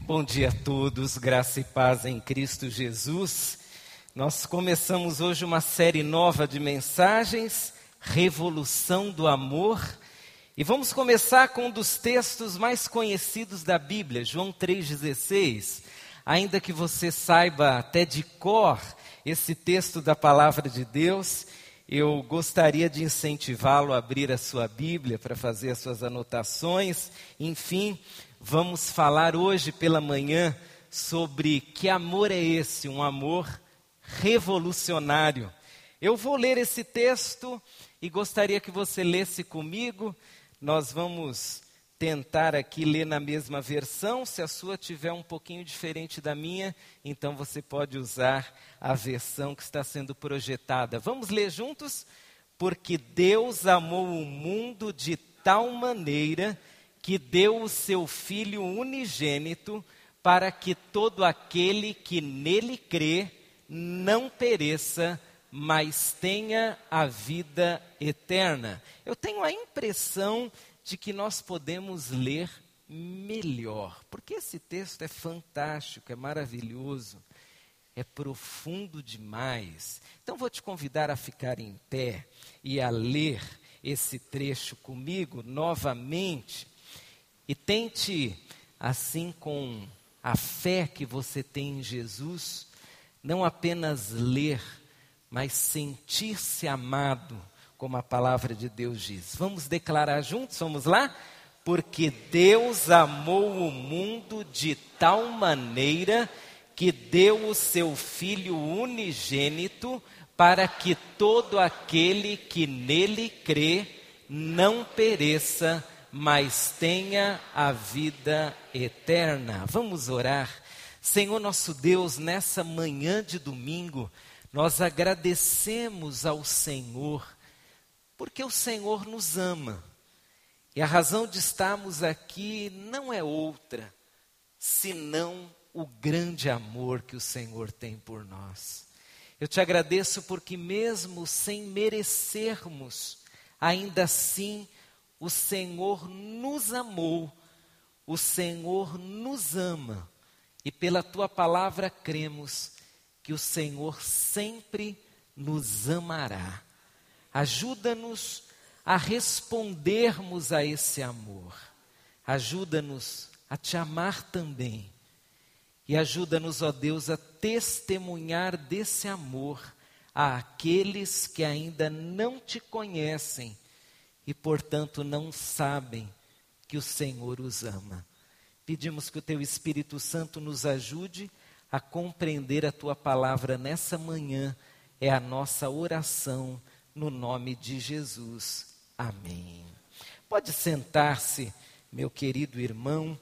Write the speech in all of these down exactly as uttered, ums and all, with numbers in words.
Bom dia a todos, graça e paz em Cristo Jesus. Nós começamos hoje uma série nova de mensagens, Revolução do Amor. E vamos começar com um dos textos mais conhecidos da Bíblia, João três dezesseis. Ainda que você saiba até de cor esse texto da Palavra de Deus, eu gostaria de incentivá-lo a abrir a sua Bíblia para fazer as suas anotações. Enfim, vamos falar hoje pela manhã sobre que amor é esse, um amor revolucionário. Eu vou ler esse texto e gostaria que você lesse comigo. Nós vamos tentar aqui ler na mesma versão. Se a sua tiver um pouquinho diferente da minha, então você pode usar a versão que está sendo projetada. Vamos ler juntos? Porque Deus amou o mundo de tal maneira que deu o seu Filho unigênito para que todo aquele que nele crê não pereça, mas tenha a vida eterna. Eu tenho a impressão de que nós podemos ler melhor, porque esse texto é fantástico, é maravilhoso, é profundo demais. Então vou te convidar a ficar em pé e a ler esse trecho comigo novamente. E tente, assim com a fé que você tem em Jesus, não apenas ler, mas sentir-se amado, como a palavra de Deus diz. Vamos declarar juntos, vamos lá? Porque Deus amou o mundo de tal maneira que deu o seu Filho unigênito para que todo aquele que nele crê não pereça, mas tenha a vida eterna. Vamos orar. Senhor nosso Deus, nessa manhã de domingo, nós agradecemos ao Senhor, porque o Senhor nos ama. E a razão de estarmos aqui não é outra, senão o grande amor que o Senhor tem por nós. Eu te agradeço porque mesmo sem merecermos, ainda assim, o Senhor nos amou, o Senhor nos ama, e pela Tua palavra cremos que o Senhor sempre nos amará. Ajuda-nos a respondermos a esse amor, ajuda-nos a Te amar também, e ajuda-nos, ó Deus, a testemunhar desse amor àqueles que ainda não Te conhecem, e, portanto, não sabem que o Senhor os ama. Pedimos que o Teu Espírito Santo nos ajude a compreender a Tua palavra nessa manhã. É a nossa oração no nome de Jesus. Amém. Pode sentar-se, meu querido irmão.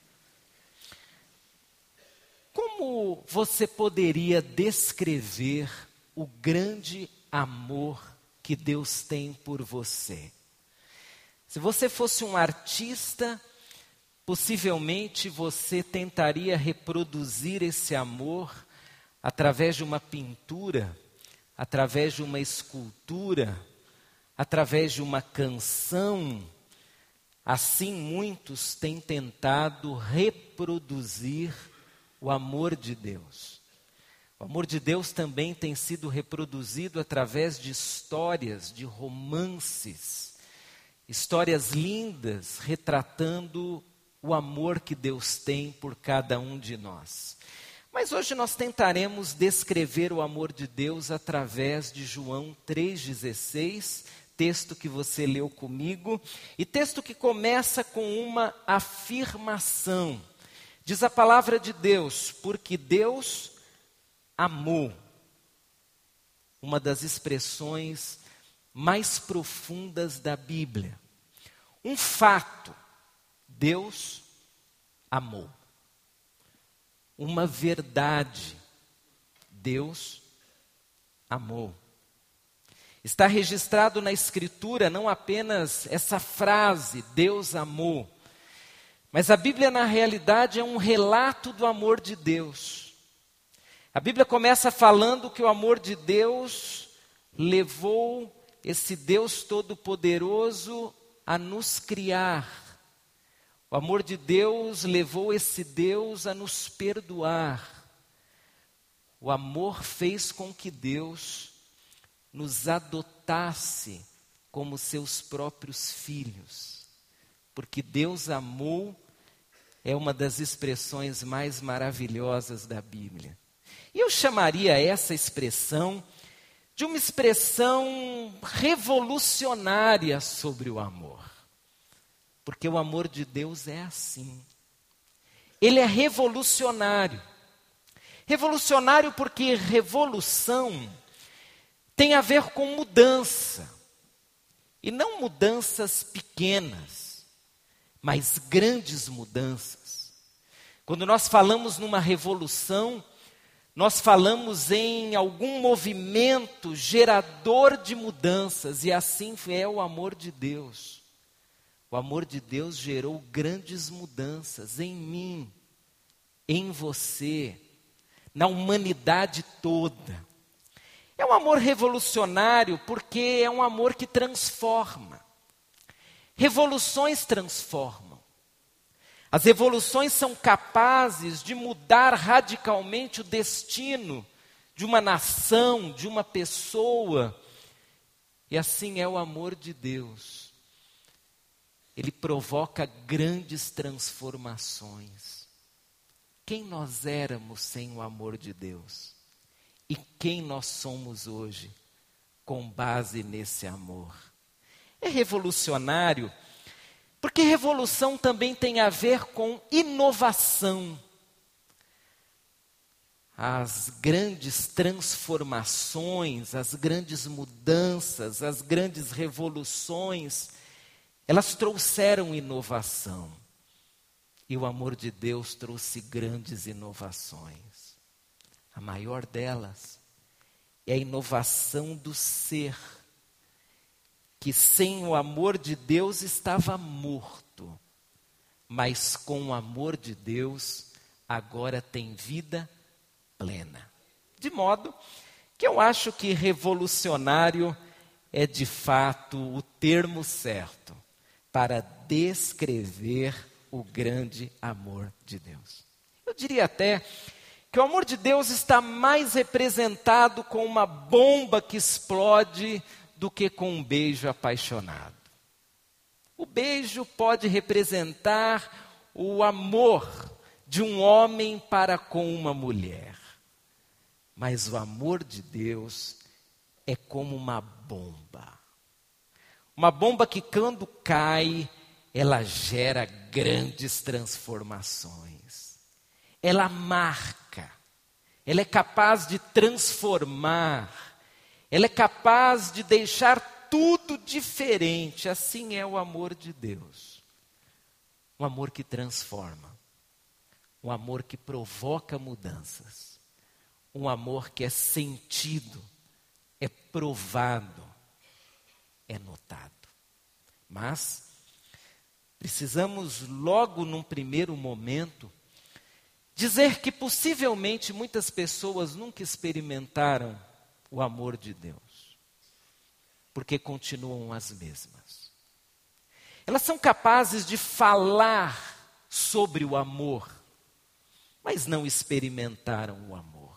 Como você poderia descrever o grande amor que Deus tem por você? Se você fosse um artista, possivelmente você tentaria reproduzir esse amor através de uma pintura, através de uma escultura, através de uma canção. Assim muitos têm tentado reproduzir o amor de Deus. O amor de Deus também tem sido reproduzido através de histórias, de romances, histórias lindas retratando o amor que Deus tem por cada um de nós. Mas hoje nós tentaremos descrever o amor de Deus através de João três dezesseis, texto que você leu comigo, e texto que começa com uma afirmação. Diz a palavra de Deus, porque Deus amou. Uma das expressões mais profundas da Bíblia. Um fato, Deus amou. Uma verdade, Deus amou. Está registrado na Escritura não apenas essa frase, Deus amou, mas a Bíblia na realidade é um relato do amor de Deus. A Bíblia começa falando que o amor de Deus levou esse Deus Todo-Poderoso a nos criar. O amor de Deus levou esse Deus a nos perdoar. O amor fez com que Deus nos adotasse como seus próprios filhos. Porque Deus amou é uma das expressões mais maravilhosas da Bíblia. E eu chamaria essa expressão de uma expressão revolucionária sobre o amor. Porque o amor de Deus é assim. Ele é revolucionário. Revolucionário porque revolução tem a ver com mudança. E não mudanças pequenas, mas grandes mudanças. Quando nós falamos numa revolução, nós falamos em algum movimento gerador de mudanças. E assim é o amor de Deus. O amor de Deus gerou grandes mudanças em mim, em você, na humanidade toda. É um amor revolucionário porque é um amor que transforma. Revoluções transformam. As revoluções são capazes de mudar radicalmente o destino de uma nação, de uma pessoa. E assim é o amor de Deus. Ele provoca grandes transformações. Quem nós éramos sem o amor de Deus? E quem nós somos hoje com base nesse amor? É revolucionário, porque revolução também tem a ver com inovação. As grandes transformações, as grandes mudanças, as grandes revoluções, elas trouxeram inovação. E o amor de Deus trouxe grandes inovações. A maior delas é a inovação do ser, que sem o amor de Deus estava morto, mas com o amor de Deus agora tem vida plena. De modo que eu acho que revolucionário é de fato o termo certo para descrever o grande amor de Deus. Eu diria até que o amor de Deus está mais representado com uma bomba que explode do que com um beijo apaixonado. O beijo pode representar o amor de um homem para com uma mulher. Mas o amor de Deus é como uma bomba. Uma bomba que quando cai, ela gera grandes transformações. Ela marca, ela é capaz de transformar, ela é capaz de deixar tudo diferente. Assim é o amor de Deus. Um amor que transforma, um amor que provoca mudanças, um amor que é sentido, é provado, é notado. Mas precisamos logo num primeiro momento dizer que possivelmente muitas pessoas nunca experimentaram o amor de Deus, porque continuam as mesmas. Elas são capazes de falar sobre o amor, mas não experimentaram o amor.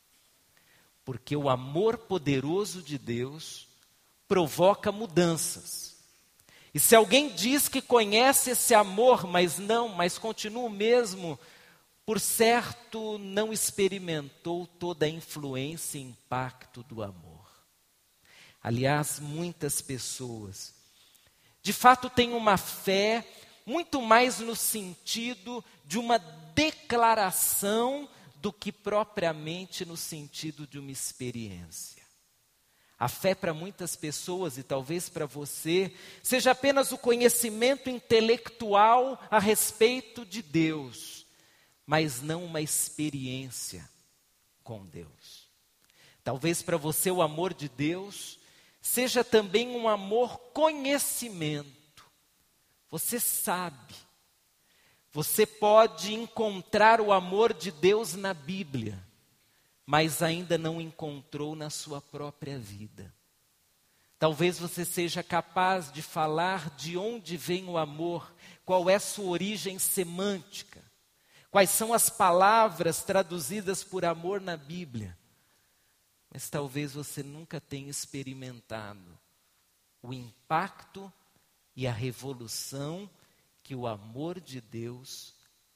Porque o amor poderoso de Deus provoca mudanças. E se alguém diz que conhece esse amor, mas não, mas continua o mesmo, por certo não experimentou toda a influência e impacto do amor. Aliás, muitas pessoas, de fato, têm uma fé muito mais no sentido de uma declaração do que propriamente no sentido de uma experiência. A fé para muitas pessoas, e talvez para você, seja apenas o conhecimento intelectual a respeito de Deus, mas não uma experiência com Deus. Talvez para você o amor de Deus seja também um amor conhecimento. Você sabe, você pode encontrar o amor de Deus na Bíblia, mas ainda não encontrou na sua própria vida. Talvez você seja capaz de falar de onde vem o amor, qual é sua origem semântica, quais são as palavras traduzidas por amor na Bíblia. Mas talvez você nunca tenha experimentado o impacto e a revolução que o amor de Deus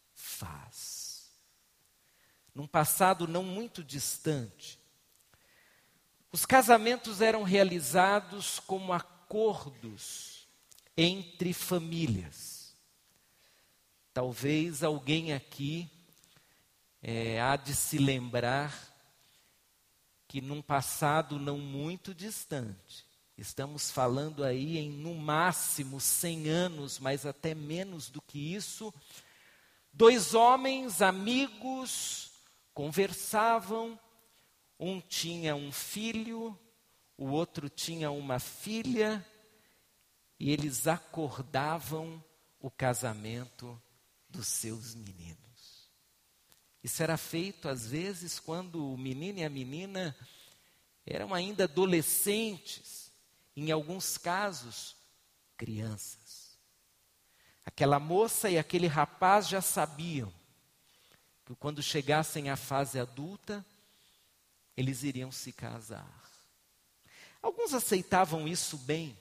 faz. Num passado não muito distante, os casamentos eram realizados como acordos entre famílias. Talvez alguém aqui é, há de se lembrar que num passado não muito distante, estamos falando aí em no máximo cem anos, mas até menos do que isso, dois homens amigos conversavam, um tinha um filho, o outro tinha uma filha, e eles acordavam o casamento dos seus meninos. Isso era feito às vezes quando o menino e a menina eram ainda adolescentes, em alguns casos, crianças. Aquela moça e aquele rapaz já sabiam que quando chegassem à fase adulta, eles iriam se casar. Alguns aceitavam isso bem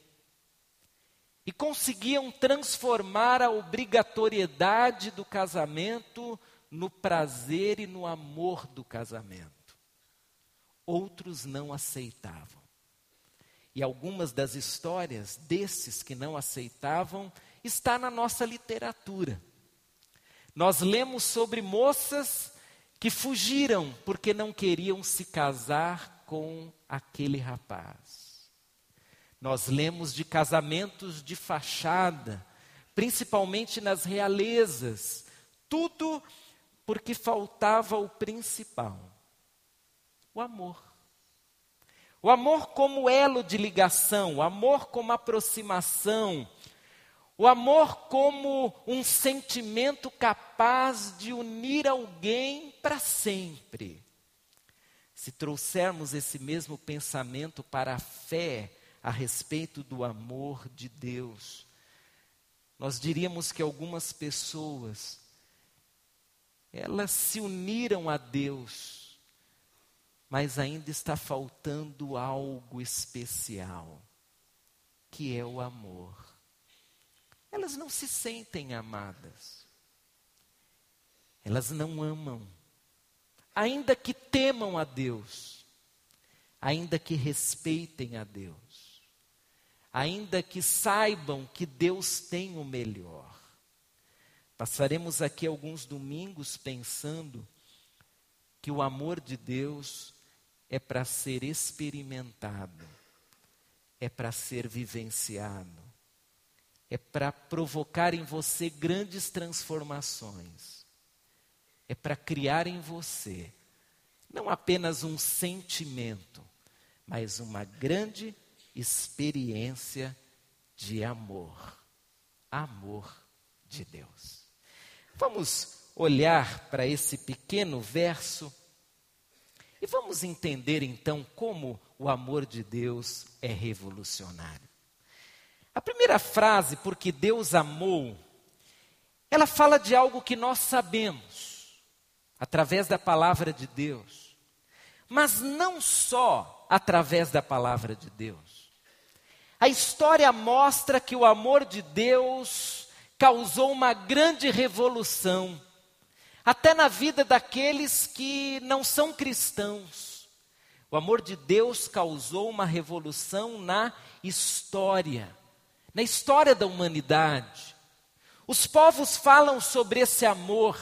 e conseguiam transformar a obrigatoriedade do casamento no prazer e no amor do casamento. Outros não aceitavam. E algumas das histórias desses que não aceitavam está na nossa literatura. Nós lemos sobre moças que fugiram porque não queriam se casar com aquele rapaz. Nós lemos de casamentos de fachada, principalmente nas realezas, tudo porque faltava o principal, o amor. O amor como elo de ligação, o amor como aproximação, o amor como um sentimento capaz de unir alguém para sempre. Se trouxermos esse mesmo pensamento para a fé a respeito do amor de Deus, nós diríamos que algumas pessoas, elas se uniram a Deus, mas ainda está faltando algo especial, que é o amor. Elas não se sentem amadas. Elas não amam. Ainda que temam a Deus. Ainda que respeitem a Deus. Ainda que saibam que Deus tem o melhor. Passaremos aqui alguns domingos pensando que o amor de Deus é para ser experimentado. É para ser vivenciado. É para provocar em você grandes transformações. É para criar em você, não apenas um sentimento, mas uma grande experiência de amor. Amor de Deus. Vamos olhar para esse pequeno verso e vamos entender então como o amor de Deus é revolucionário. A primeira frase, porque Deus amou, ela fala de algo que nós sabemos, através da palavra de Deus. Mas não só através da palavra de Deus. A história mostra que o amor de Deus causou uma grande revolução, até na vida daqueles que não são cristãos. O amor de Deus causou uma revolução na história. Na história da humanidade, os povos falam sobre esse amor,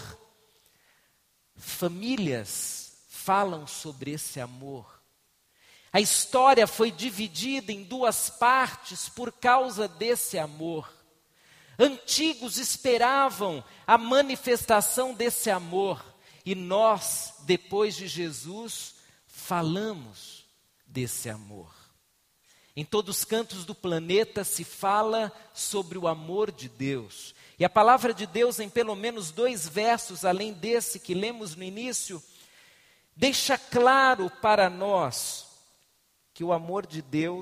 famílias falam sobre esse amor. A história foi dividida em duas partes por causa desse amor. Antigos esperavam a manifestação desse amor e nós, depois de Jesus, falamos desse amor. Em todos os cantos do planeta se fala sobre o amor de Deus. E a palavra de Deus, em pelo menos dois versos, além desse que lemos no início, deixa claro para nós que o amor de Deus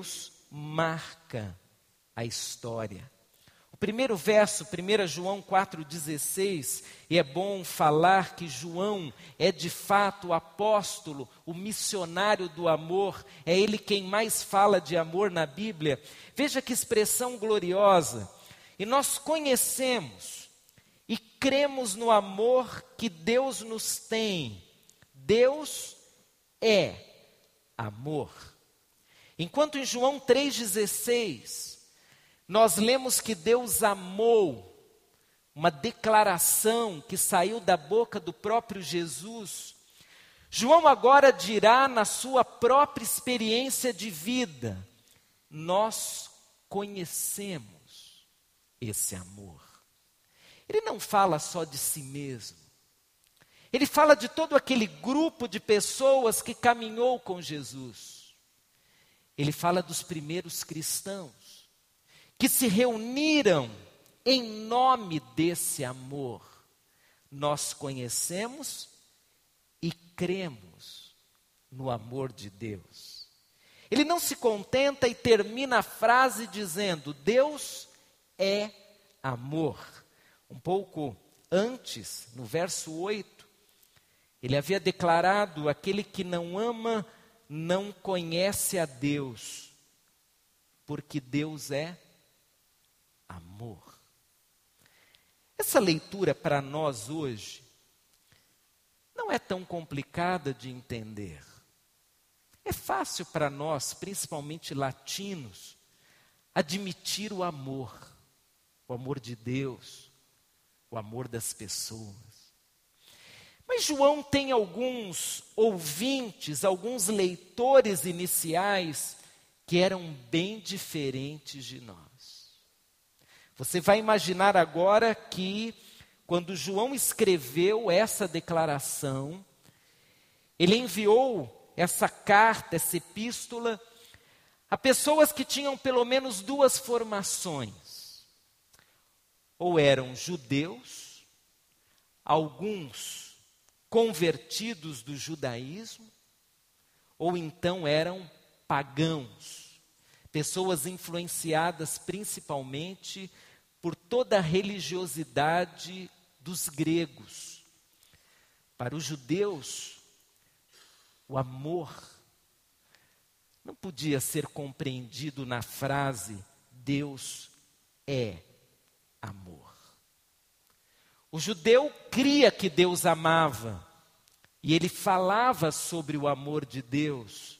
marca a história. O primeiro verso, primeiro João quatro dezesseis, e é bom falar que João é de fato o apóstolo, o missionário do amor, é ele quem mais fala de amor na Bíblia. Veja que expressão gloriosa. E nós conhecemos e cremos no amor que Deus nos tem. Deus é amor. Enquanto em João três dezesseis, nós lemos que Deus amou, uma declaração que saiu da boca do próprio Jesus. João agora dirá na sua própria experiência de vida, nós conhecemos esse amor. Ele não fala só de si mesmo. Ele fala de todo aquele grupo de pessoas que caminhou com Jesus. Ele fala dos primeiros cristãos, que se reuniram em nome desse amor. Nós conhecemos e cremos no amor de Deus. Ele não se contenta e termina a frase dizendo, Deus é amor. Um pouco antes, no verso oito, ele havia declarado, aquele que não ama, não conhece a Deus, porque Deus é amor. Essa leitura para nós hoje não é tão complicada de entender. É fácil para nós, principalmente latinos, admitir o amor, o amor de Deus, o amor das pessoas. Mas João tem alguns ouvintes, alguns leitores iniciais que eram bem diferentes de nós. Você vai imaginar agora que, quando João escreveu essa declaração, ele enviou essa carta, essa epístola, a pessoas que tinham pelo menos duas formações. Ou eram judeus, alguns convertidos do judaísmo, ou então eram pagãos, pessoas influenciadas principalmente por toda a religiosidade dos gregos. Para os judeus, o amor não podia ser compreendido na frase Deus é amor. O judeu cria que Deus amava e ele falava sobre o amor de Deus.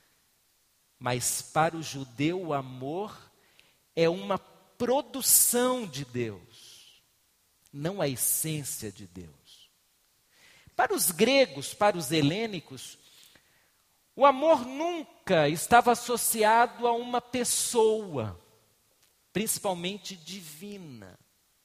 Mas para o judeu o amor é uma produção de Deus, não a essência de Deus. Para os gregos, para os helênicos, o amor nunca estava associado a uma pessoa, principalmente divina.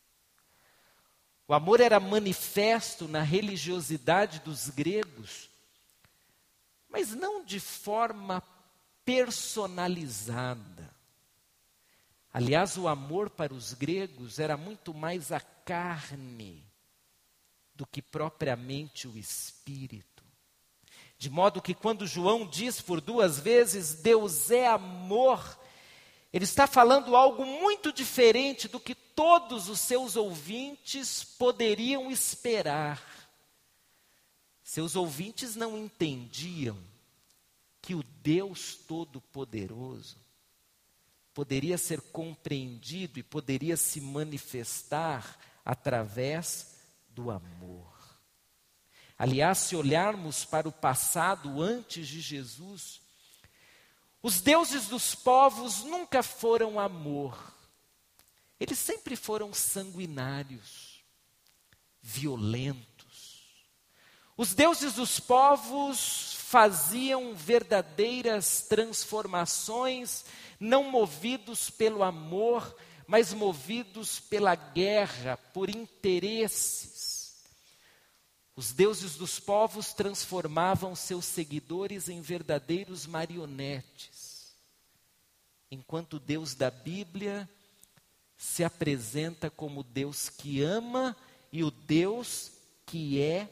O amor era manifesto na religiosidade dos gregos, mas não de forma personalizada. Aliás, o amor para os gregos era muito mais a carne do que propriamente o espírito. De modo que quando João diz por duas vezes, Deus é amor, ele está falando algo muito diferente do que todos os seus ouvintes poderiam esperar. Seus ouvintes não entendiam que o Deus Todo-Poderoso poderia ser compreendido e poderia se manifestar através do amor. Aliás, se olharmos para o passado antes de Jesus, os deuses dos povos nunca foram amor. Eles sempre foram sanguinários, violentos. Os deuses dos povos faziam verdadeiras transformações, não movidos pelo amor, mas movidos pela guerra, por interesses. Os deuses dos povos transformavam seus seguidores em verdadeiros marionetes, enquanto o Deus da Bíblia se apresenta como Deus que ama e o Deus que é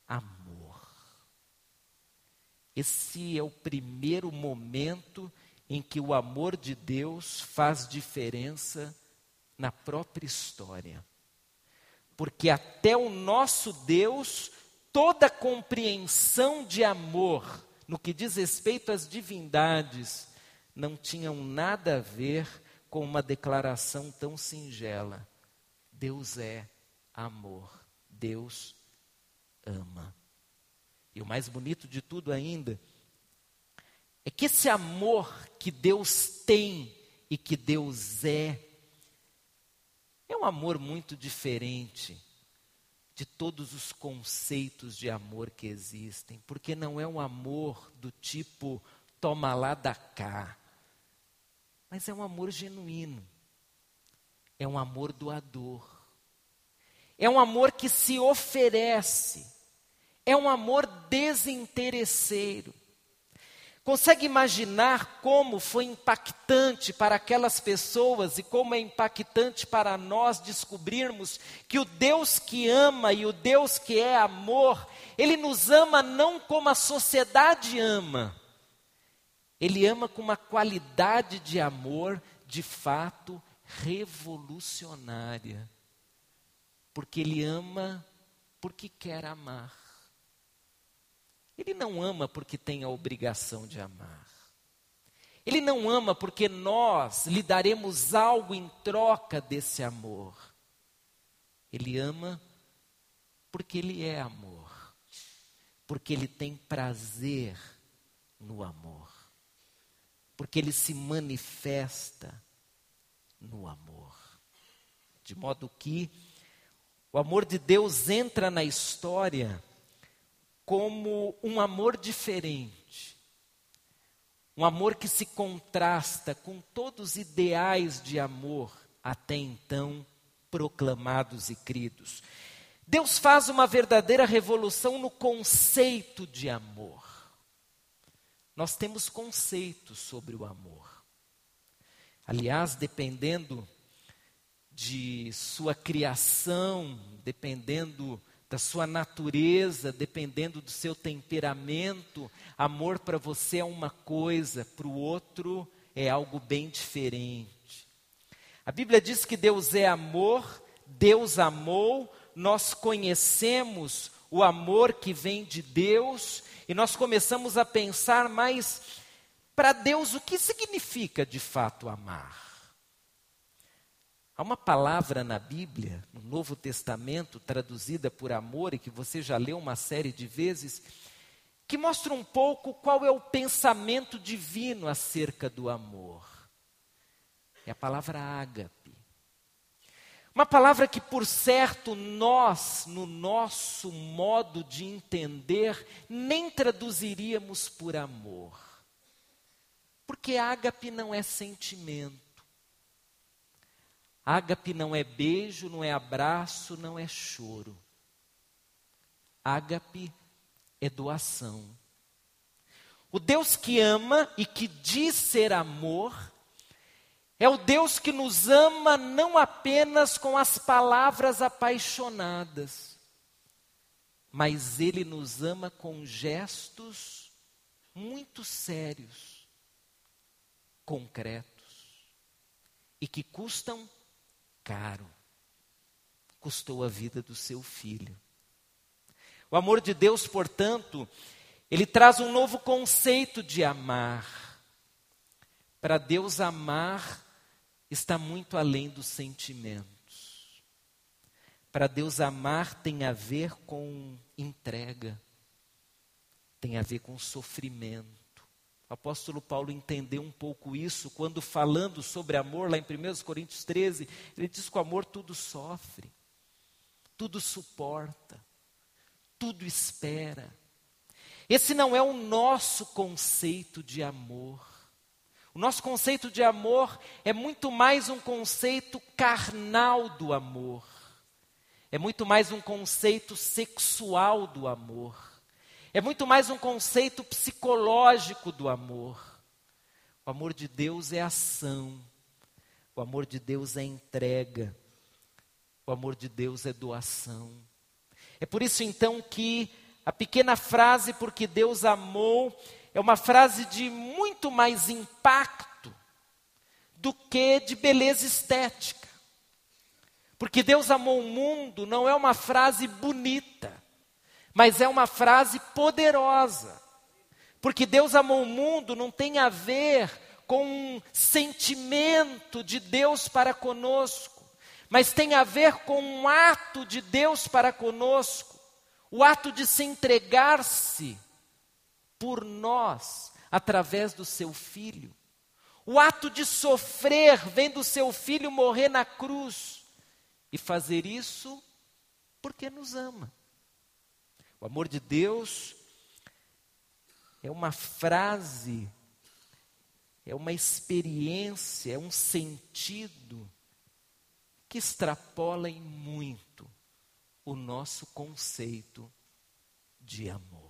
amor. Esse é o primeiro momento em que o amor de Deus faz diferença na própria história. Porque até o nosso Deus, toda compreensão de amor, no que diz respeito às divindades, não tinham nada a ver com uma declaração tão singela. Deus é amor, Deus ama. E o mais bonito de tudo ainda, é que esse amor que Deus tem e que Deus é, é um amor muito diferente de todos os conceitos de amor que existem, porque não é um amor do tipo toma lá, dá cá, mas é um amor genuíno, é um amor doador, é um amor que se oferece, é um amor desinteresseiro. Consegue imaginar como foi impactante para aquelas pessoas e como é impactante para nós descobrirmos que o Deus que ama e o Deus que é amor, Ele nos ama não como a sociedade ama. Ele ama com uma qualidade de amor, de fato, revolucionária. Porque Ele ama porque quer amar. Ele não ama porque tem a obrigação de amar. Ele não ama porque nós lhe daremos algo em troca desse amor. Ele ama porque Ele é amor. Porque Ele tem prazer no amor. Porque Ele se manifesta no amor. De modo que o amor de Deus entra na história como um amor diferente, um amor que se contrasta com todos os ideais de amor até então proclamados e cridos. Deus faz uma verdadeira revolução no conceito de amor. Nós temos conceitos sobre o amor. Aliás, dependendo de sua criação, dependendo da sua natureza, dependendo do seu temperamento, amor para você é uma coisa, para o outro é algo bem diferente. A Bíblia diz que Deus é amor, Deus amou, nós conhecemos o amor que vem de Deus e nós começamos a pensar, mas para Deus o que significa de fato amar? Há uma palavra na Bíblia, no Novo Testamento, traduzida por amor, e que você já leu uma série de vezes, que mostra um pouco qual é o pensamento divino acerca do amor. É a palavra ágape. Uma palavra que, por certo, nós, no nosso modo de entender, nem traduziríamos por amor. Porque ágape não é sentimento. Ágape não é beijo, não é abraço, não é choro. Ágape é doação. O Deus que ama e que diz ser amor, é o Deus que nos ama não apenas com as palavras apaixonadas, mas Ele nos ama com gestos muito sérios, concretos, e que custam caro. Custou a vida do seu filho. O amor de Deus, portanto, ele traz um novo conceito de amar. Para Deus, amar está muito além dos sentimentos. Para Deus, amar tem a ver com entrega, tem a ver com sofrimento. O apóstolo Paulo entendeu um pouco isso quando, falando sobre amor, lá em primeira Coríntios treze, ele diz que o amor tudo sofre, tudo suporta, tudo espera. Esse não é o nosso conceito de amor. O nosso conceito de amor é muito mais um conceito carnal do amor. É muito mais um conceito sexual do amor. É muito mais um conceito psicológico do amor. O amor de Deus é ação. O amor de Deus é entrega. O amor de Deus é doação. É por isso então que a pequena frase, porque Deus amou, é uma frase de muito mais impacto do que de beleza estética. Porque Deus amou o mundo não é uma frase bonita, mas é uma frase poderosa. Porque Deus amou o mundo não tem a ver com um sentimento de Deus para conosco, mas tem a ver com um ato de Deus para conosco, o ato de se entregar-se por nós, através do seu Filho. O ato de sofrer, vendo o seu Filho morrer na cruz, e fazer isso porque nos ama. O amor de Deus é uma frase, é uma experiência, é um sentido que extrapola em muito o nosso conceito de amor.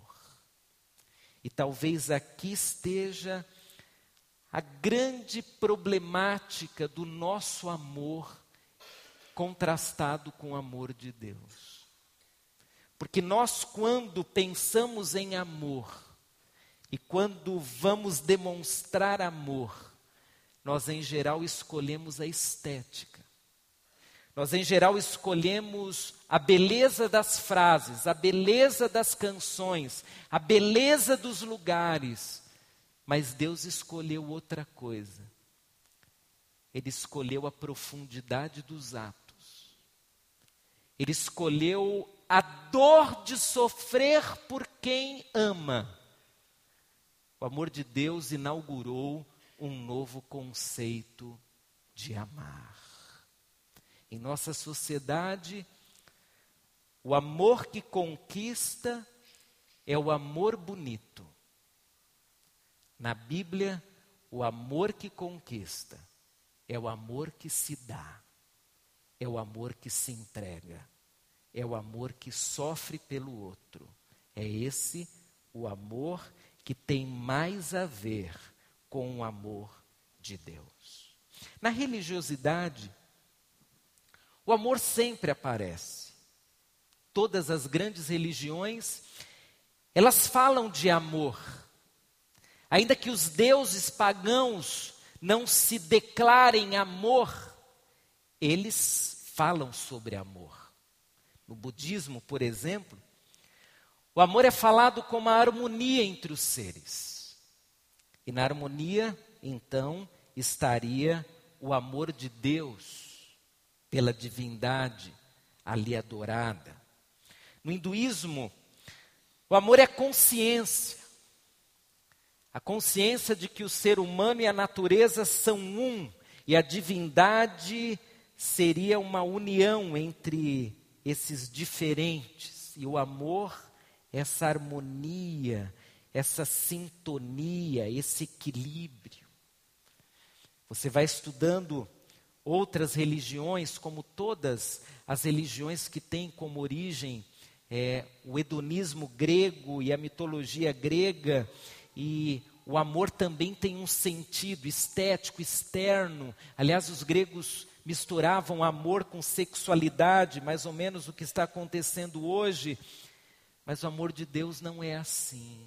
E talvez aqui esteja a grande problemática do nosso amor contrastado com o amor de Deus. Porque nós, quando pensamos em amor e quando vamos demonstrar amor, nós em geral escolhemos a estética. Nós em geral escolhemos a beleza das frases, a beleza das canções, a beleza dos lugares. Mas Deus escolheu outra coisa. Ele escolheu a profundidade dos atos. Ele escolheu a dor de sofrer por quem ama. O amor de Deus inaugurou um novo conceito de amar. Em nossa sociedade, o amor que conquista é o amor bonito. Na Bíblia, o amor que conquista é o amor que se dá, é o amor que se entrega, é o amor que sofre pelo outro. É esse o amor que tem mais a ver com o amor de Deus. Na religiosidade, o amor sempre aparece. Todas as grandes religiões, elas falam de amor. Ainda que os deuses pagãos não se declarem amor, eles falam sobre amor. No budismo, por exemplo, o amor é falado como a harmonia entre os seres. E na harmonia, então, estaria o amor de Deus pela divindade ali adorada. No hinduísmo, o amor é consciência. A consciência de que o ser humano e a natureza são um, e a divindade seria uma união entre esses diferentes. E o amor, essa harmonia, essa sintonia, esse equilíbrio. Você vai estudando outras religiões, como todas as religiões que têm como origem é, o hedonismo grego e a mitologia grega. E o amor também tem um sentido estético, externo. Aliás, os gregos misturavam amor com sexualidade, mais ou menos o que está acontecendo hoje. Mas o amor de Deus não é assim.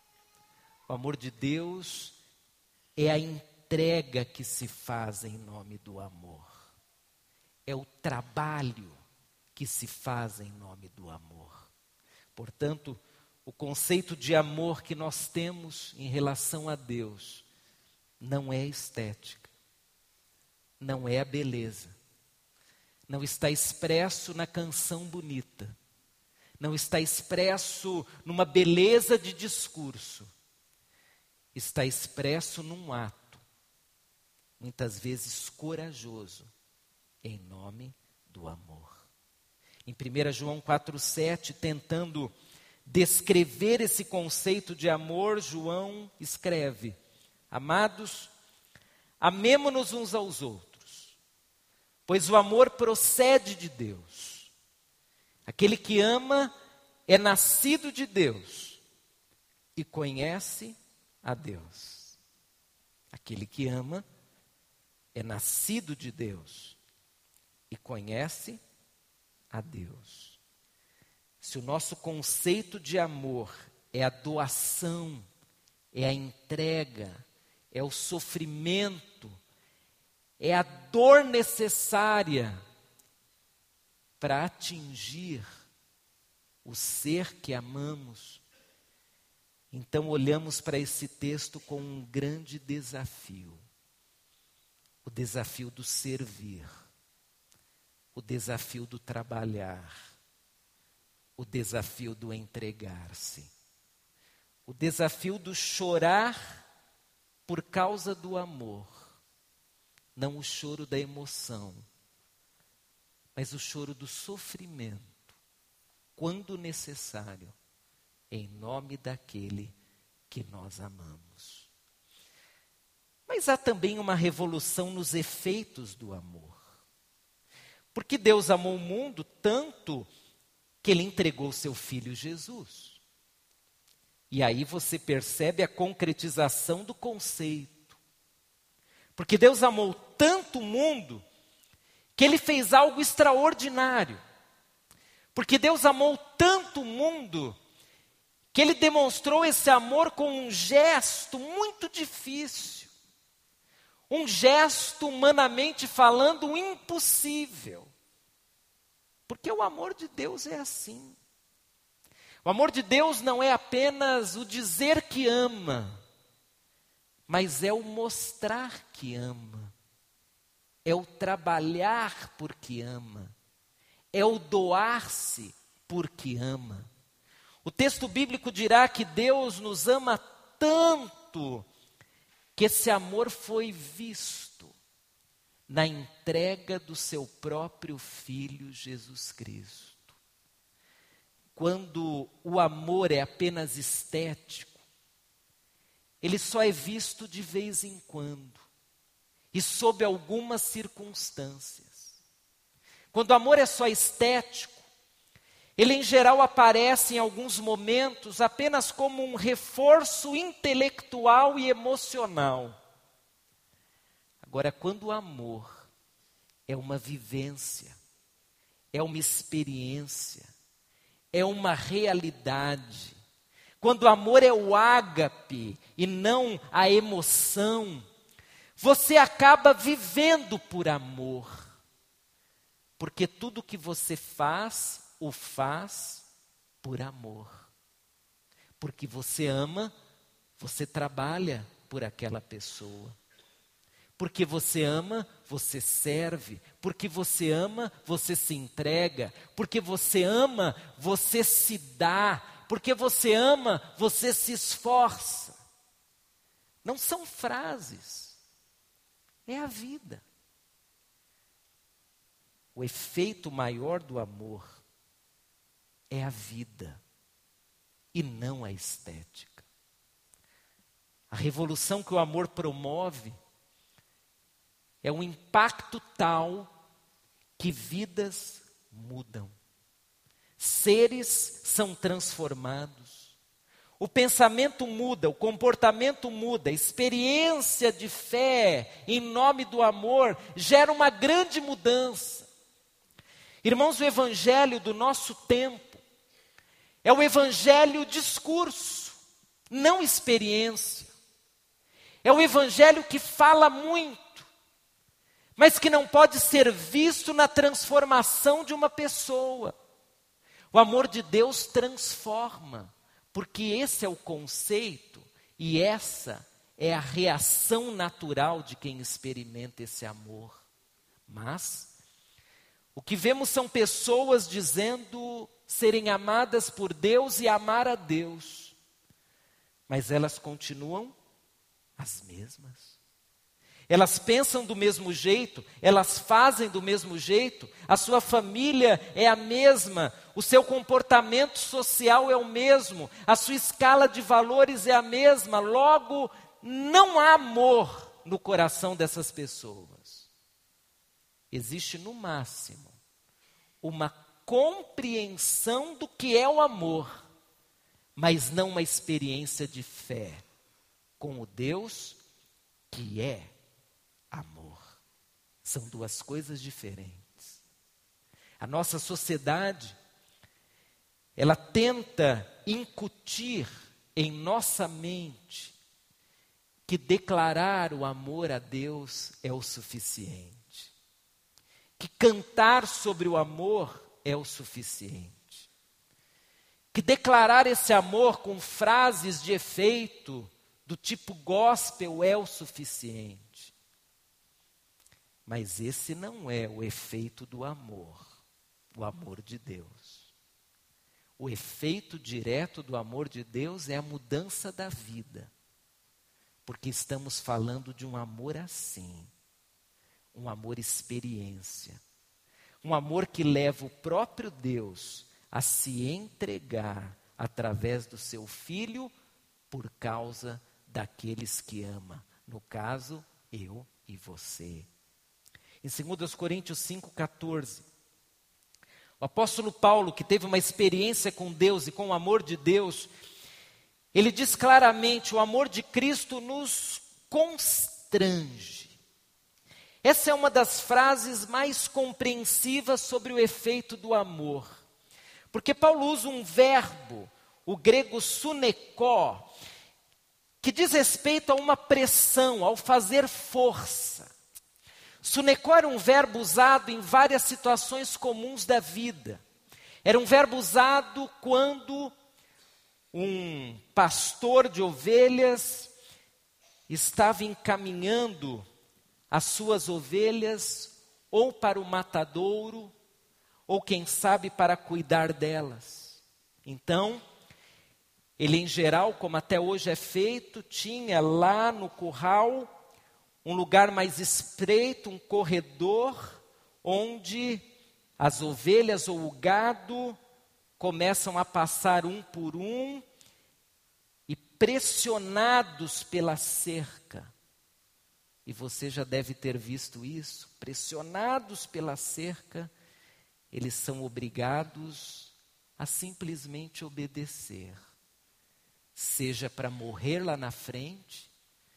O amor de Deus é a entrega que se faz em nome do amor. É o trabalho que se faz em nome do amor. Portanto, o conceito de amor que nós temos em relação a Deus não é estética, não é a beleza, não está expresso na canção bonita, não está expresso numa beleza de discurso, está expresso num ato, muitas vezes corajoso, em nome do amor. Em primeira João quatro, sete, tentando descrever esse conceito de amor, João escreve: amados, amemo-nos uns aos outros, pois o amor procede de Deus. Aquele que ama é nascido de Deus e conhece a Deus. Aquele que ama é nascido de Deus e conhece a Deus. Se o nosso conceito de amor é a doação é a entrega, é o sofrimento, é a dor necessária para atingir o ser que amamos. Então olhamos para esse texto com um grande desafio. O desafio do servir, o desafio do trabalhar, o desafio do entregar-se, o desafio do chorar por causa do amor, não o choro da emoção, mas o choro do sofrimento, quando necessário, em nome daquele que nós amamos. Mas há também uma revolução nos efeitos do amor. Porque Deus amou o mundo tanto que Ele entregou seu Filho Jesus. E aí você percebe a concretização do conceito. Porque Deus amou tanto o mundo que Ele fez algo extraordinário. Porque Deus amou tanto o mundo que Ele demonstrou esse amor com um gesto muito difícil. Um gesto, humanamente falando, impossível. Porque o amor de Deus é assim. O amor de Deus não é apenas o dizer que ama, mas é o mostrar que ama. É o trabalhar porque ama. É o doar-se porque ama. O texto bíblico dirá que Deus nos ama tanto que esse amor foi visto na entrega do seu próprio Filho Jesus Cristo. Quando o amor é apenas estético, ele só é visto de vez em quando e sob algumas circunstâncias. Quando o amor é só estético, ele em geral aparece em alguns momentos apenas como um reforço intelectual e emocional. Agora, quando o amor é uma vivência, é uma experiência, é uma realidade, quando o amor é o ágape e não a emoção, você acaba vivendo por amor. Porque tudo que você faz, o faz por amor. Porque você ama, você trabalha por aquela pessoa. Porque você ama, você serve. Porque você ama, você se entrega. Porque você ama, você se dá. Porque você ama, você se esforça. Não são frases. É a vida. O efeito maior do amor é a vida e não a estética. A revolução que o amor promove é um impacto tal que vidas mudam. Seres são transformados. O pensamento muda, o comportamento muda, a experiência de fé em nome do amor gera uma grande mudança. Irmãos, o evangelho do nosso tempo é o evangelho discurso, não experiência. É o evangelho que fala muito, mas que não pode ser visto na transformação de uma pessoa. O amor de Deus transforma, porque esse é o conceito e essa é a reação natural de quem experimenta esse amor. Mas o que vemos são pessoas dizendo serem amadas por Deus e amar a Deus. Mas elas continuam as mesmas. Elas pensam do mesmo jeito, elas fazem do mesmo jeito, a sua família é a mesma, o seu comportamento social é o mesmo, a sua escala de valores é a mesma, logo não há amor no coração dessas pessoas. Existe no máximo uma compreensão do que é o amor, mas não uma experiência de fé com o Deus que é amor. São duas coisas diferentes. A nossa sociedade, ela tenta incutir em nossa mente que declarar o amor a Deus é o suficiente, que cantar sobre o amor é o suficiente, que declarar esse amor com frases de efeito do tipo gospel é o suficiente. Mas esse não é o efeito do amor, o amor de Deus. O efeito direto do amor de Deus é a mudança da vida. Porque estamos falando de um amor assim, um amor experiência. Um amor que leva o próprio Deus a se entregar através do seu Filho por causa daqueles que ama. No caso, eu e você. Em dois Coríntios cinco, quatorze, o apóstolo Paulo, que teve uma experiência com Deus e com o amor de Deus, ele diz claramente: o amor de Cristo nos constrange. Essa é uma das frases mais compreensivas sobre o efeito do amor. Porque Paulo usa um verbo, o grego sunekó, que diz respeito a uma pressão, ao fazer força. Sunekó era um verbo usado em várias situações comuns da vida. Era um verbo usado quando um pastor de ovelhas estava encaminhando as suas ovelhas ou para o matadouro, ou quem sabe para cuidar delas. Então, ele em geral, como até hoje é feito, tinha lá no curral um lugar mais estreito, um corredor, onde as ovelhas ou o gado começam a passar um por um e pressionados pela cerca. E você já deve ter visto isso. Pressionados pela cerca, eles são obrigados a simplesmente obedecer. Seja para morrer lá na frente,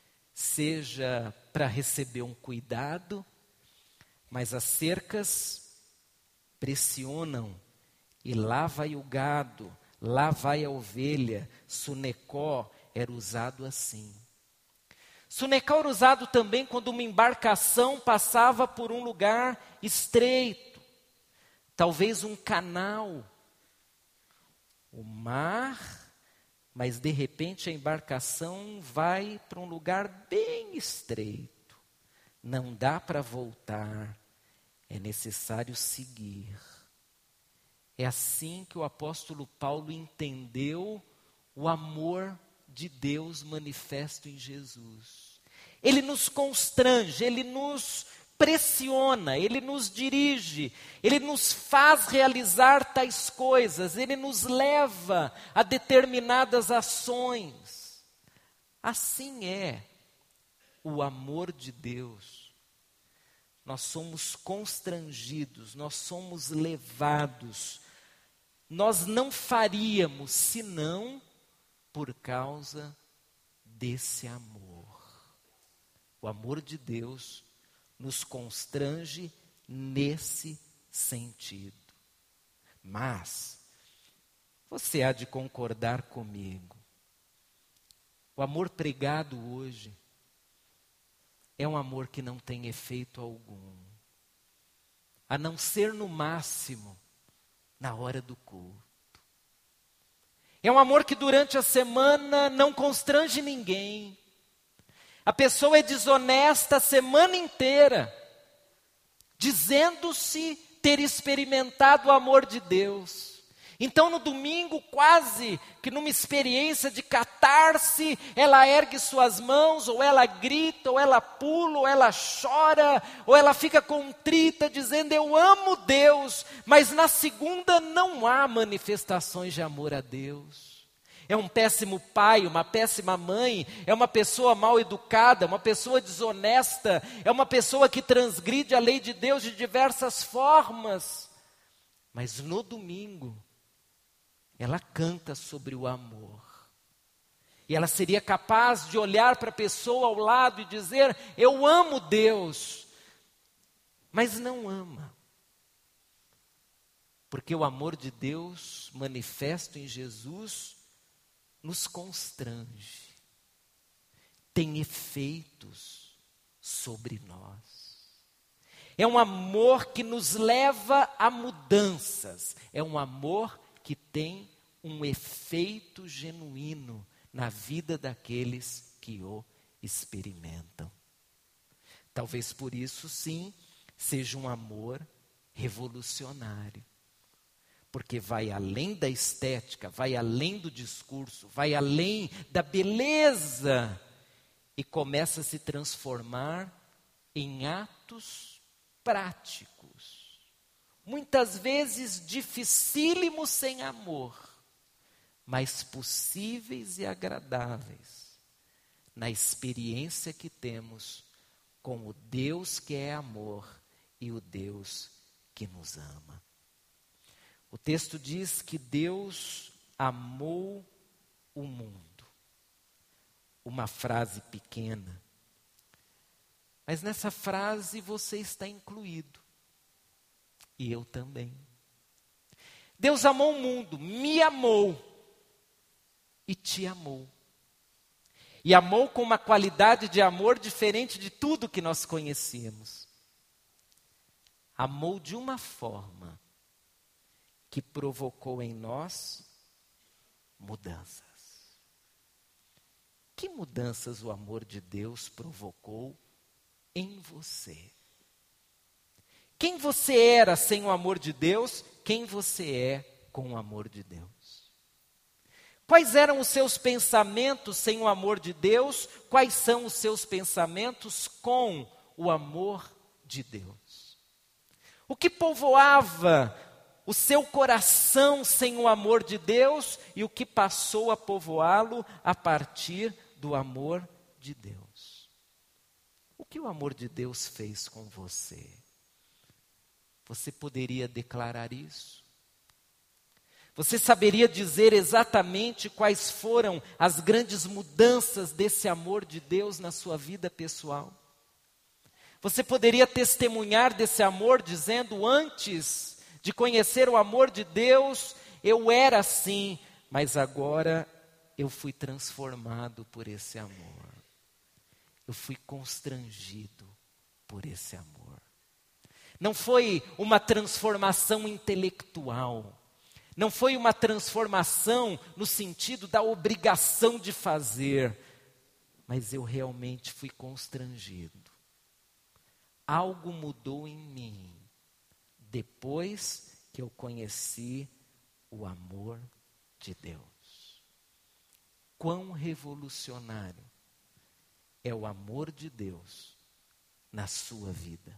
seja para receber um cuidado, mas as cercas pressionam. E lá vai o gado, lá vai a ovelha. Sunekó era usado assim. Sunekó era usado também quando uma embarcação passava por um lugar estreito. Talvez um canal. O mar, mas de repente a embarcação vai para um lugar bem estreito. Não dá para voltar. É necessário seguir. É assim que o apóstolo Paulo entendeu o amor de Deus manifesto em Jesus. Ele nos constrange, ele nos pressiona, ele nos dirige, ele nos faz realizar tais coisas, ele nos leva a determinadas ações. Assim é o amor de Deus. Nós somos constrangidos, nós somos levados. Nós não faríamos senão por causa desse amor. O amor de Deus nos constrange nesse sentido. Mas, você há de concordar comigo, o amor pregado hoje é um amor que não tem efeito algum, a não ser no máximo na hora do culto. É um amor que durante a semana não constrange ninguém. A pessoa é desonesta a semana inteira, dizendo-se ter experimentado o amor de Deus. Então no domingo, quase que numa experiência de catarse, ela ergue suas mãos, ou ela grita, ou ela pula, ou ela chora, ou ela fica contrita, dizendo: eu amo Deus. Mas na segunda não há manifestações de amor a Deus. É um péssimo pai, uma péssima mãe, é uma pessoa mal educada, uma pessoa desonesta, é uma pessoa que transgride a lei de Deus de diversas formas. Mas no domingo, ela canta sobre o amor. E ela seria capaz de olhar para a pessoa ao lado e dizer: eu amo Deus. Mas não ama. Porque o amor de Deus manifesto em Jesus nos constrange. tem efeitos sobre nós. É um amor que nos leva a mudanças. É um amor que tem um efeito genuíno na vida daqueles que o experimentam. Talvez por isso, sim, seja um amor revolucionário. Porque vai além da estética, vai além do discurso, vai além da beleza e começa a se transformar em atos práticos. Muitas vezes dificílimos sem amor, mas possíveis e agradáveis na experiência que temos com o Deus que é amor e o Deus que nos ama. O texto diz que Deus amou o mundo. Uma frase pequena. Mas nessa frase você está incluído. E eu também. Deus amou o mundo, me amou e te amou. E amou com uma qualidade de amor diferente de tudo que nós conhecíamos. Amou de uma forma que provocou em nós mudanças. Que mudanças o amor de Deus provocou em você? Quem você era sem o amor de Deus, quem você é com o amor de Deus? Quais eram os seus pensamentos sem o amor de Deus? Quais são os seus pensamentos com o amor de Deus? O que povoava o seu coração sem o amor de Deus e o que passou a povoá-lo a partir do amor de Deus? O que o amor de Deus fez com você? Você poderia declarar isso? Você saberia dizer exatamente quais foram as grandes mudanças desse amor de Deus na sua vida pessoal? Você poderia testemunhar desse amor dizendo: antes de conhecer o amor de Deus, eu era assim, mas agora eu fui transformado por esse amor. Eu fui constrangido por esse amor. Não foi uma transformação intelectual. Não foi uma transformação no sentido da obrigação de fazer. Mas eu realmente fui constrangido. Algo mudou em mim depois que eu conheci o amor de Deus. Quão revolucionário é o amor de Deus na sua vida.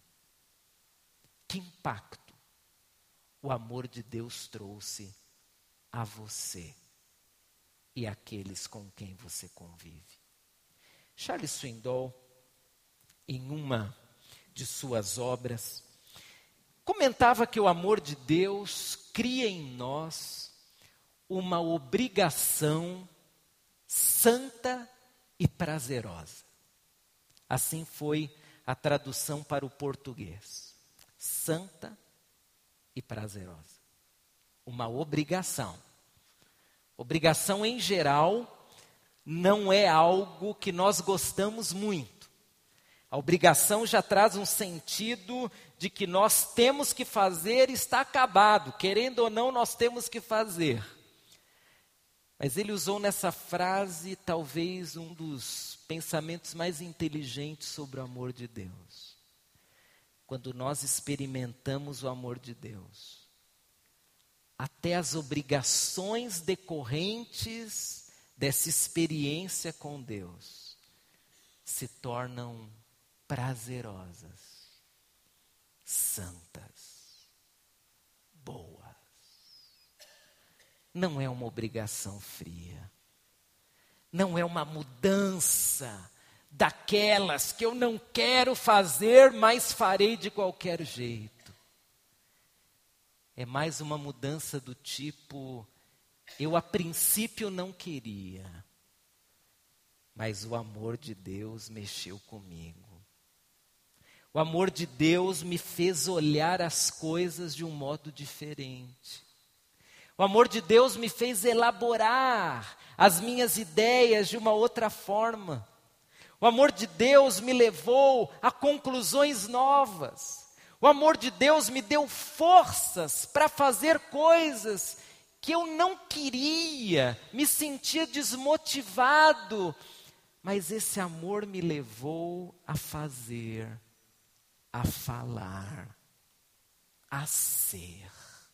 Que impacto o amor de Deus trouxe a você e àqueles com quem você convive. Charles Swindoll, em uma de suas obras, comentava que o amor de Deus cria em nós uma obrigação santa e prazerosa. Assim foi a tradução para o português. Santa e prazerosa. Uma obrigação. Obrigação, em geral, não é algo que nós gostamos muito. A obrigação já traz um sentido de que nós temos que fazer e está acabado. Querendo ou não, nós temos que fazer. Mas ele usou nessa frase talvez um dos pensamentos mais inteligentes sobre o amor de Deus. Quando nós experimentamos o amor de Deus, até as obrigações decorrentes dessa experiência com Deus se tornam prazerosas, santas, boas. Não é uma obrigação fria. Não é uma mudança daquelas que eu não quero fazer, mas farei de qualquer jeito. É mais uma mudança do tipo, eu a princípio não queria, mas o amor de Deus mexeu comigo. O amor de Deus me fez olhar as coisas de um modo diferente. O amor de Deus me fez elaborar as minhas ideias de uma outra forma. O amor de Deus me levou a conclusões novas. O amor de Deus me deu forças para fazer coisas que eu não queria, me sentia desmotivado. Mas esse amor me levou a fazer, a falar, a ser.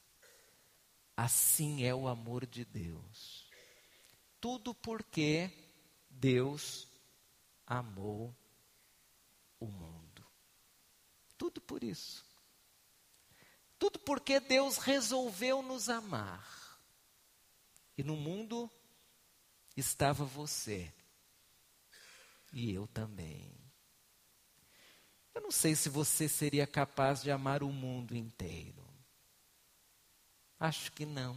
Assim é o amor de Deus. Tudo porque Deus amou o mundo. Tudo por isso. Tudo porque Deus resolveu nos amar. E no mundo estava você. E eu também. Eu não sei se você seria capaz de amar o mundo inteiro. Acho que não.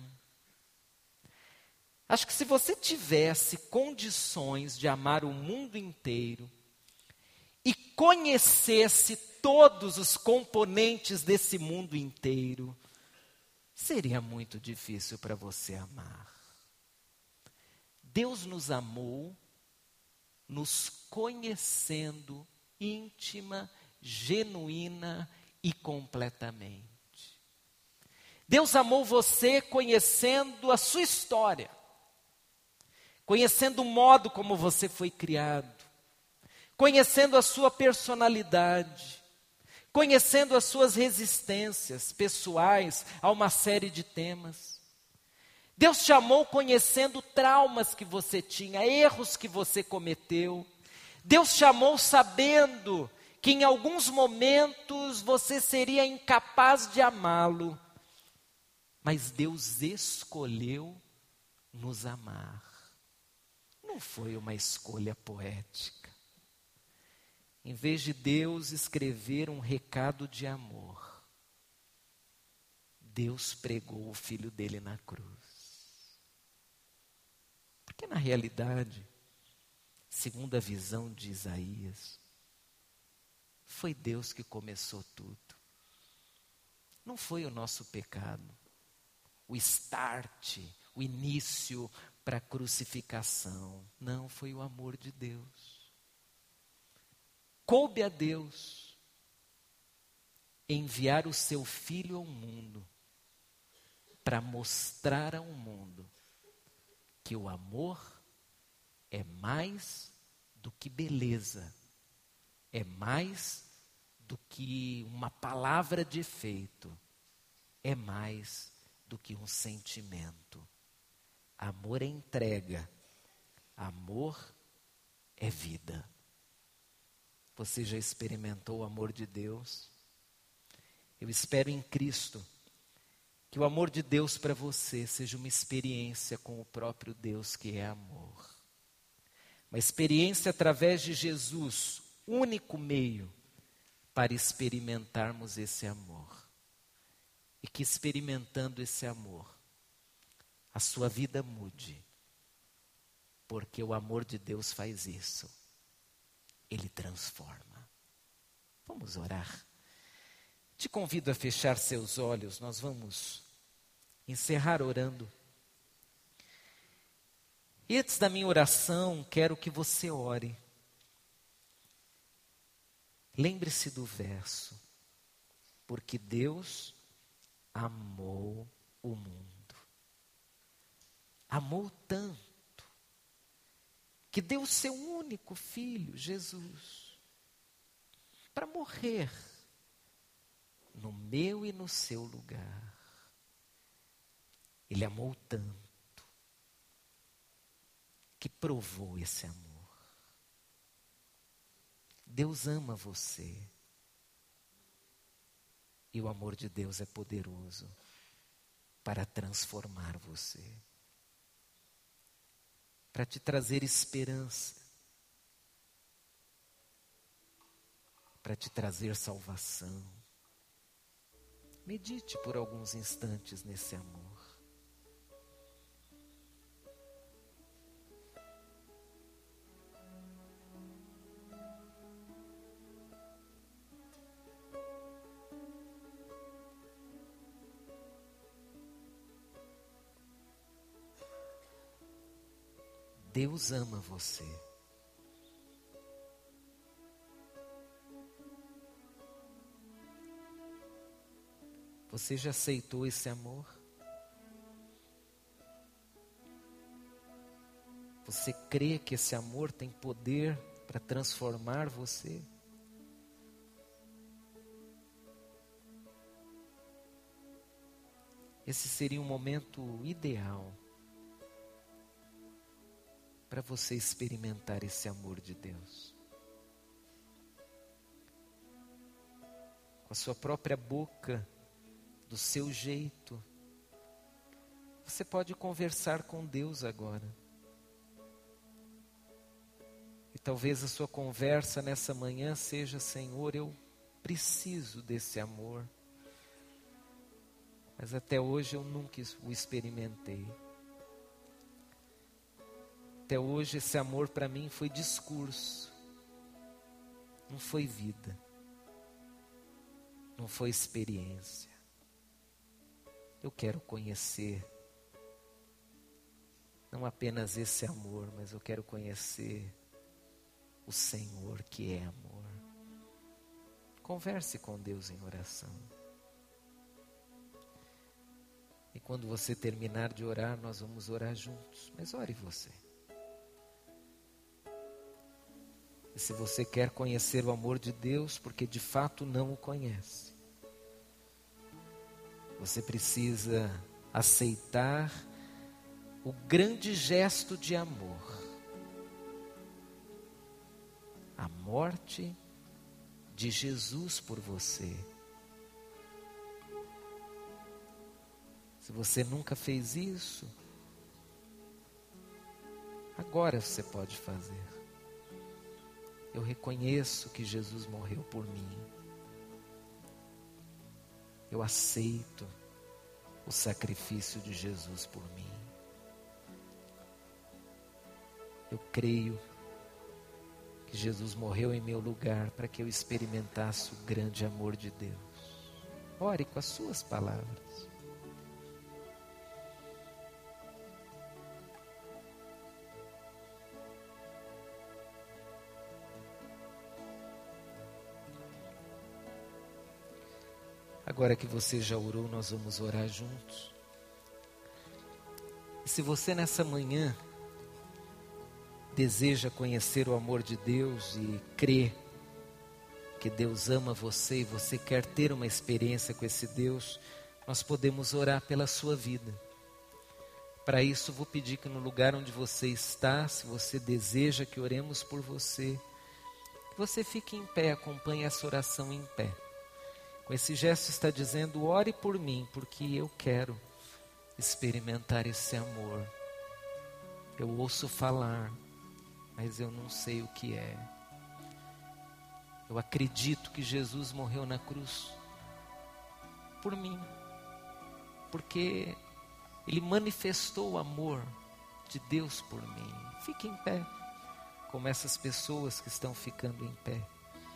Acho que se você tivesse condições de amar o mundo inteiro e conhecesse todos os componentes desse mundo inteiro, seria muito difícil para você amar. Deus nos amou, nos conhecendo íntima, genuína e completamente. Deus amou você conhecendo a sua história, conhecendo o modo como você foi criado, conhecendo a sua personalidade, conhecendo as suas resistências pessoais a uma série de temas. Deus te amou conhecendo traumas que você tinha, erros que você cometeu. Deus te amou sabendo que em alguns momentos você seria incapaz de amá-lo. Mas Deus escolheu nos amar. Não foi uma escolha poética. Em vez de Deus escrever um recado de amor, Deus pregou o Filho dele na cruz. Porque na realidade, segundo a visão de Isaías, foi Deus que começou tudo. Não foi o nosso pecado. O start, o início para a crucificação. Não, foi o amor de Deus. Coube a Deus enviar o seu Filho ao mundo para mostrar ao mundo que o amor é mais do que beleza, é mais do que uma palavra de efeito, é mais do que um sentimento. Amor é entrega, amor é vida. Você já experimentou o amor de Deus? Eu espero em Cristo que o amor de Deus para você seja uma experiência com o próprio Deus que é amor. Uma experiência através de Jesus, único meio para experimentarmos esse amor. E que experimentando esse amor, a sua vida mude. Porque o amor de Deus faz isso. Ele transforma. Vamos orar. Te convido a fechar seus olhos. Nós vamos encerrar orando. E antes da minha oração, quero que você ore. Lembre-se do verso. Porque Deus amou o mundo. Amou tanto que deu o seu único filho, Jesus, para morrer no meu e no seu lugar. Ele amou tanto que provou esse amor. Deus ama você. E o amor de Deus é poderoso para transformar você. Para te trazer esperança. Para te trazer salvação. Medite por alguns instantes nesse amor. Deus ama você. Você já aceitou esse amor? Você crê que esse amor tem poder para transformar você? Esse seria um momento ideal para você experimentar esse amor de Deus. Com a sua própria boca, do seu jeito, você pode conversar com Deus agora. E talvez a sua conversa nessa manhã seja: Senhor, eu preciso desse amor. Mas até hoje eu nunca o experimentei. Até hoje esse amor para mim foi discurso, não foi vida, não foi experiência. Eu quero conhecer não apenas esse amor, mas eu quero conhecer o Senhor que é amor. Converse com Deus em oração. E quando você terminar de orar, nós vamos orar juntos. Mas ore você. E se você quer conhecer o amor de Deus, porque de fato não o conhece, você precisa aceitar o grande gesto de amor. A morte de Jesus por você. Se você nunca fez isso, agora você pode fazer. Eu reconheço que Jesus morreu por mim. Eu aceito o sacrifício de Jesus por mim. Eu creio que Jesus morreu em meu lugar para que eu experimentasse o grande amor de Deus. Ore com as suas palavras. Agora que você já orou, nós vamos orar juntos. E se você nessa manhã deseja conhecer o amor de Deus e crê que Deus ama você e você quer ter uma experiência com esse Deus, nós podemos orar pela sua vida. Para isso, vou pedir que no lugar onde você está, se você deseja que oremos por você, você fique em pé, acompanhe essa oração em pé. Com esse gesto está dizendo: ore por mim, porque eu quero experimentar esse amor. Eu ouço falar, mas eu não sei o que é. Eu acredito que Jesus morreu na cruz por mim, porque Ele manifestou o amor de Deus por mim. Fique em pé, como essas pessoas que estão ficando em pé.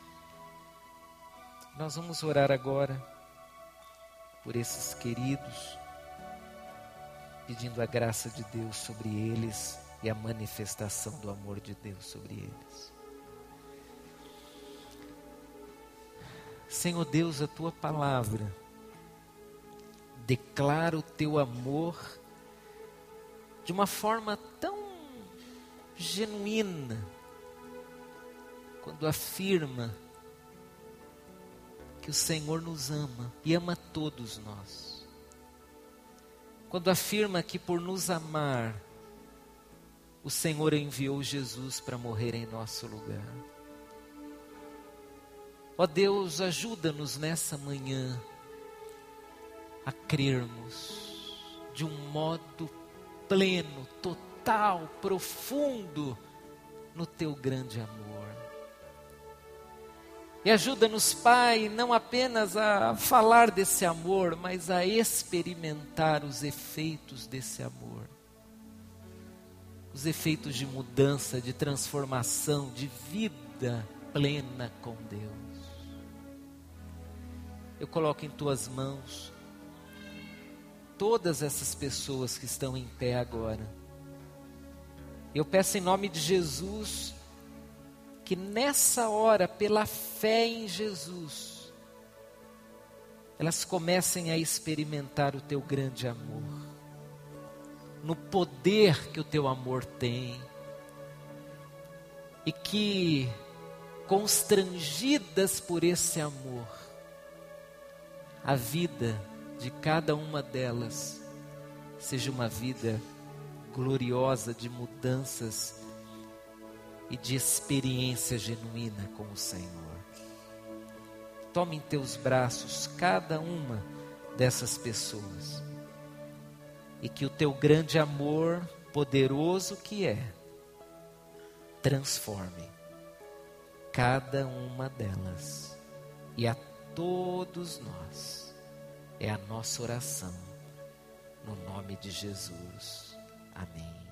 Nós vamos orar agora por esses queridos, pedindo a graça de Deus sobre eles e a manifestação do amor de Deus sobre eles. Senhor Deus, a Tua palavra declara o Teu amor de uma forma tão genuína, quando afirma que o Senhor nos ama e ama todos nós. Quando afirma que por nos amar, o Senhor enviou Jesus para morrer em nosso lugar. Ó Deus, ajuda-nos nessa manhã a crermos de um modo pleno, total, profundo no Teu grande amor. E ajuda-nos, Pai, não apenas a falar desse amor, mas a experimentar os efeitos desse amor. Os efeitos de mudança, de transformação, de vida plena com Deus. Eu coloco em Tuas mãos todas essas pessoas que estão em pé agora. Eu peço em nome de Jesus que nessa hora, pela fé em Jesus, elas comecem a experimentar o teu grande amor, no poder que o teu amor tem, e que, constrangidas por esse amor, a vida de cada uma delas seja uma vida gloriosa de mudanças e de experiência genuína com o Senhor. Tome em teus braços cada uma dessas pessoas, e que o teu grande amor, poderoso que é, transforme cada uma delas e a todos nós. É a nossa oração, no nome de Jesus. Amém.